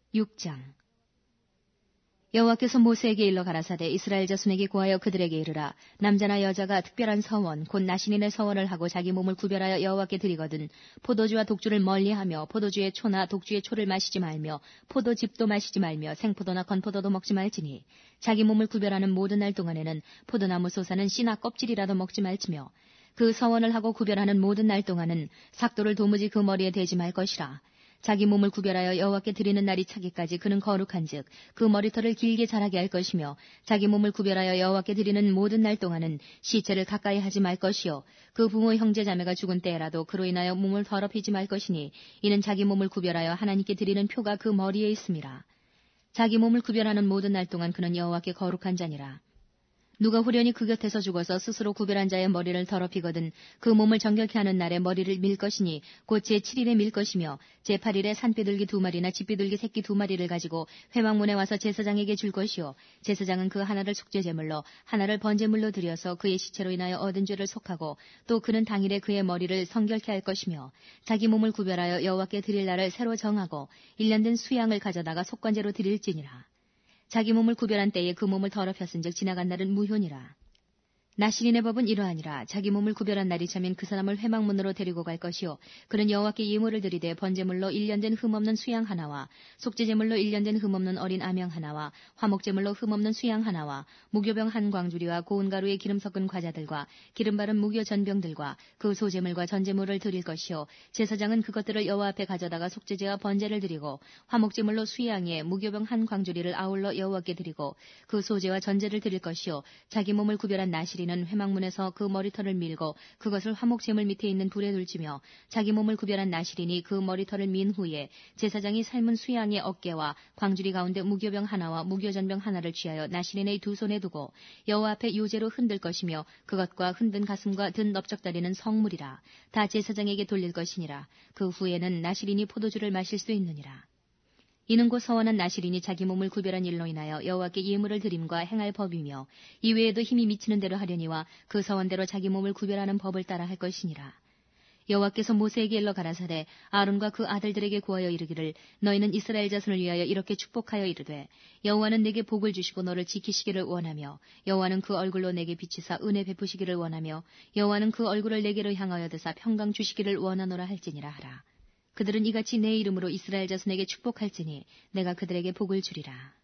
6장. 여호와께서 모세에게 일러 가라사대 이스라엘 자손에게 고하여 그들에게 이르라. 남자나 여자가 특별한 서원 곧 나신인의 서원을 하고 자기 몸을 구별하여 여호와께 드리거든 포도주와 독주를 멀리하며 포도주의 초나 독주의 초를 마시지 말며 포도즙도 마시지 말며 생포도나 건포도도 먹지 말지니 자기 몸을 구별하는 모든 날 동안에는 포도나무 솟아는 씨나 껍질이라도 먹지 말지며 그 서원을 하고 구별하는 모든 날 동안은 삭도를 도무지 그 머리에 대지 말 것이라. 자기 몸을 구별하여 여호와께 드리는 날이 차기까지 그는 거룩한즉 그 머리털을 길게 자라게 할 것이며 자기 몸을 구별하여 여호와께 드리는 모든 날 동안은 시체를 가까이 하지 말 것이요 그 부모 형제 자매가 죽은 때라도 그로 인하여 몸을 더럽히지 말 것이니 이는 자기 몸을 구별하여 하나님께 드리는 표가 그 머리에 있음이라. 자기 몸을 구별하는 모든 날 동안 그는 여호와께 거룩한 자니라. 누가 후련히 그 곁에서 죽어서 스스로 구별한 자의 머리를 더럽히거든 그 몸을 정결케 하는 날에 머리를 밀 것이니 곧 제7일에 밀 것이며 제8일에 산비둘기 2마리나 집비둘기 새끼 2마리를 가지고 회막문에 와서 제사장에게 줄 것이요 제사장은 그 하나를 속죄제물로 하나를 번제물로 드려서 그의 시체로 인하여 얻은 죄를 속하고 또 그는 당일에 그의 머리를 성결케 할 것이며 자기 몸을 구별하여 여호와께 드릴 날을 새로 정하고 1년 된 수양을 가져다가 속건제로 드릴지니라. 자기 몸을 구별한 때에 그 몸을 더럽혔은즉 지나간 날은 무효니라. 나신인의 법은 이러하니라. 자기 몸을 구별한 날이 차면 그 사람을 회막문으로 데리고 갈 것이요 그는 여호와께 예물을 드리되 번제물로 1년 된 흠없는 수양 하나와 속죄제물로 1년 된 흠없는 어린 암양 하나와 화목제물로 흠없는 수양 하나와 무교병 한 광주리와 고운 가루에 기름 섞은 과자들과 기름 바른 무교 전병들과 그 소제물과 전제물을 드릴 것이요 제사장은 그것들을 여호와 앞에 가져다가 속죄제와 번제를 드리고 화목제물로 수양에 무교병 한 광주리를 아울러 여호와께 드리고 그 소제와 전제를 드릴 것이요 자기 몸을 구별한 나실이 는 회막문에서 그 머리털을 밀고 그것을 화목제물 밑에 있는 불에 둘지며 자기 몸을 구별한 나실이니 그 머리털을 민 후에 제사장이 삶은 수양의 어깨와 광주리 가운데 무교병 하나와 무교전병 하나를 취하여 나실인의 두 손에 두고 여호와 앞에 요제로 흔들 것이며 그것과 흔든 가슴과 든 넓적다리는 성물이라. 다 제사장에게 돌릴 것이니라. 그 후에는 나실인이 포도주를 마실 수 있느니라. 이는 곧 서원한 나실인이 자기 몸을 구별한 일로 인하여 여호와께 예물을 드림과 행할 법이며 이외에도 힘이 미치는 대로 하려니와 그 서원대로 자기 몸을 구별하는 법을 따라 할 것이니라. 여호와께서 모세에게 일러 가라사대 아론과 그 아들들에게 구하여 이르기를 너희는 이스라엘 자손을 위하여 이렇게 축복하여 이르되 여호와는 내게 복을 주시고 너를 지키시기를 원하며 여호와는 그 얼굴로 내게 비치사 은혜 베푸시기를 원하며 여호와는 그 얼굴을 내게로 향하여 드사 평강 주시기를 원하노라 할지니라 하라. 그들은 이같이 내 이름으로 이스라엘 자손에게 축복할지니 내가 그들에게 복을 주리라.